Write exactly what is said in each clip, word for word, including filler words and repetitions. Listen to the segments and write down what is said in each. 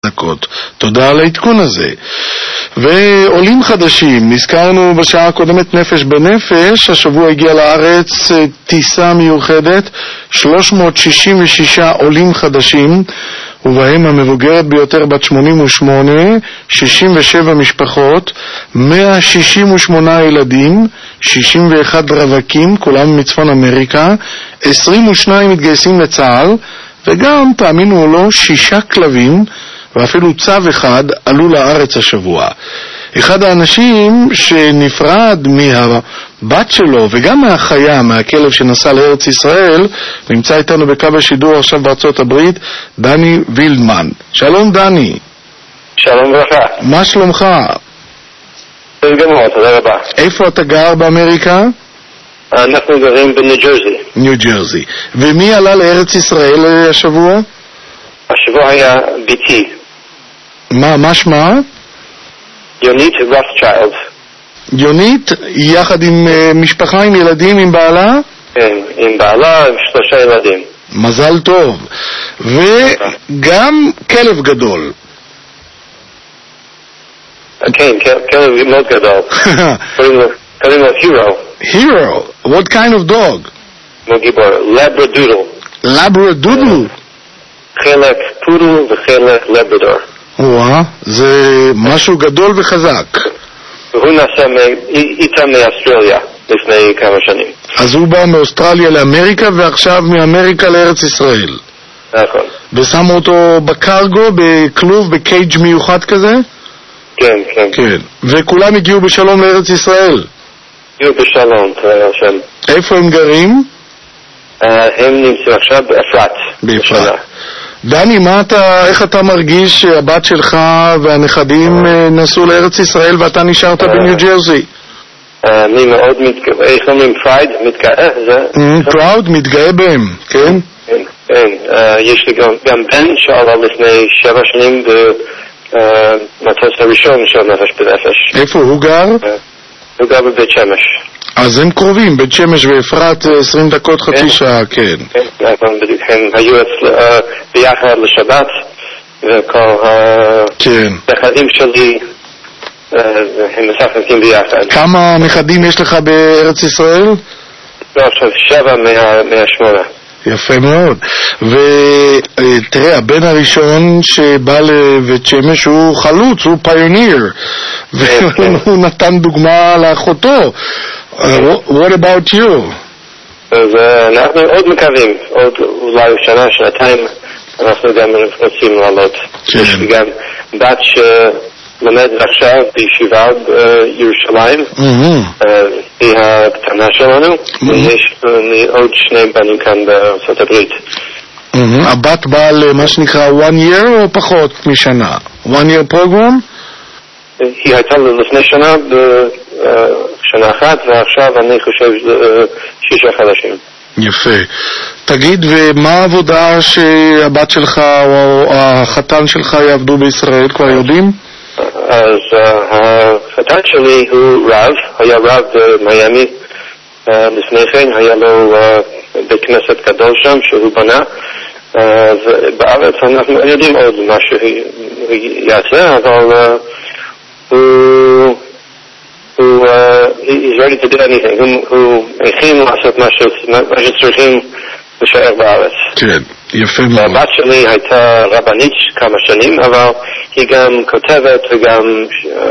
דקות. תודה על העדכון הזה. ועולים חדשים, נזכרנו בשעה הקודמת נפש בנפש, השבוע הגיע לארץ טיסה מיוחדת, שלוש מאות שישים ושישה עולים חדשים, ובהם המבוגרת ביותר בת שמונים ושמונה, שישים ושבע משפחות, מאה שישים ושמונה ילדים, שישים ואחד רווקים, כולם מצפון אמריקה, עשרים ושניים מתגייסים לצה"ל, וגם, תאמינו או לא, שישה כלבים, ואפילו צו אחד עלו לארץ השבוע. אחד האנשים שנפרד מהבת שלו וגם מהחיה, מהכלב שנסע לארץ ישראל, נמצא איתנו בקו השידור עכשיו בארצות הברית, דני וילדמן. שלום דני. שלום ברכה. מה שלומך? גמור, תודה רבה. איפה אתה גר באמריקה? אנחנו גרים בניו ג'רזי. ניו ג'רזי. ומי עלה לארץ ישראל השבוע? השבוע היה ביתי. מה, מה שמה? יונית רות'צ'יילד. יונית, יחד עם uh, משפחה, עם ילדים, עם בעלה? כן, עם בעלה, עם שלושה ילדים. מזל טוב. וגם כלב גדול. כן, כלב מאוד גדול. קוראים לו הירו. הירו? What kind of dog? כמו גיבור, לברדודל. לברדודל? חלק פודל וחלק לברדור. וואה, זה משהו גדול וחזק. הוא נסע איתם מאוסטרליה לפני כמה שנים. אז הוא בא מאוסטרליה לאמריקה ועכשיו מאמריקה לארץ ישראל. נכון. ושמו אותו בקרגו, בכלוב, בקייג' מיוחד כזה? כן, כן. כן. וכולם הגיעו בשלום לארץ ישראל? הגיעו בשלום, תראה השם. איפה הם גרים? הם נמצאים עכשיו באפרת. באפרת. דני, מה אתה, איך אתה מרגיש שהבת שלך והנכדים נסעו לארץ ישראל ואתה נשארת בניו ג'רזי? אני מאוד מתגאה, איך אומרים פרייד? מתגאה? פראוד, מתגאה בהם, כן? כן, יש לי גם בן שעלה לפני שבע שנים במטוס הראשון של נפש בנפש. איפה הוא גר? הוא גר בבית שמש. אז הם קרובים, בית שמש ואפרת עשרים דקות, חצי שעה, כן. כן, הם היו ביחד לשבת, וכל הנכדים שלי, הם משחקים ביחד. כמה נכדים יש לך בארץ ישראל? לא, עכשיו שבע מהשמונה. יפה מאוד. ותראה, הבן הראשון שבא לבית שמש הוא חלוץ, הוא פיוניר, והוא נתן דוגמה לאחותו. What about you? אז אנחנו עוד מקווים, עוד אולי שנה, שנתיים, אנחנו גם רוצים לעלות. יש לי גם בת שלמד עכשיו בישיבה בירושלים, היא הקטנה שלנו, ויש לי עוד שני בנים כאן בארצות הברית. הבת באה למה שנקרא one year או פחות משנה? one year program? היא הייתה לפני שנה בשנה אחת, ועכשיו אני חושב שישה חדשים. יפה. תגיד, ומה העבודה שהבת שלך או החתן שלך יעבדו בישראל? כבר יודעים? אז החתן שלי הוא רב, היה רב במיימי. לפני כן היה לו בית כנסת גדול שם שהוא בנה. בארץ אנחנו יודעים עוד מה שהוא יעשה, אבל הוא הוא he's ready to do anything. הוא הכין לעשות מה שצריכים לשאר בארץ. כן, יפה מאוד. הבת שלי הייתה רבנית כמה שנים, אבל היא גם כותבת וגם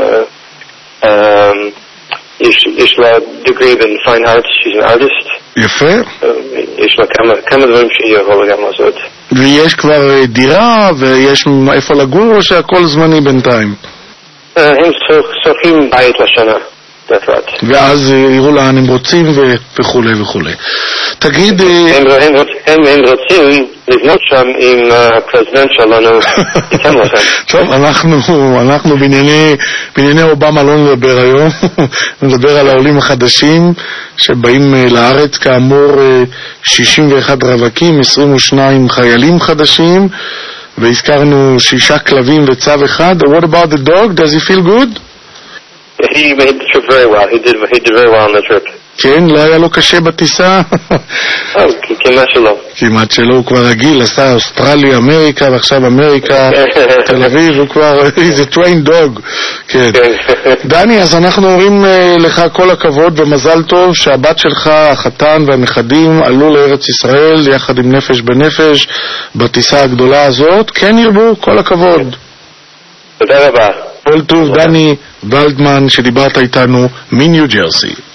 יש לה degree in fine arts, she's an artist. יפה. יש לה כמה דברים שהיא יכולה גם לעשות. ויש כבר דירה ויש איפה לגור או שהכל זמני בינתיים? הם שוכרים בית לשנה. ואז יראו לאן הם רוצים וכו' וכו'. תגיד... הם רוצים לבנות שם עם הפרזידנט שלנו איתם לכם. טוב, אנחנו בענייני אובמה לא נדבר היום, נדבר על העולים החדשים שבאים לארץ, כאמור שישים ואחד רווקים, עשרים ושניים חיילים חדשים, והזכרנו שישה כלבים וצו אחד. What about the dog? Does he feel good? He made the trip very well. He did, he did very well on the trip. כן, לא היה לו קשה בטיסה? כמעט שלא. כמעט שלא, הוא כבר רגיל, עשה אוסטרליה, אמריקה, ועכשיו אמריקה, תל אביב, הוא כבר, he's a trained dog. כן. דני, אז אנחנו אומרים לך כל הכבוד ומזל טוב שהבת שלך, החתן והנכדים עלו לארץ ישראל יחד עם נפש בנפש בטיסה הגדולה הזאת. כן ירבו, כל הכבוד. תודה רבה. כל טוב, דני ולדמן שדיברת איתנו מניו ג'רסי.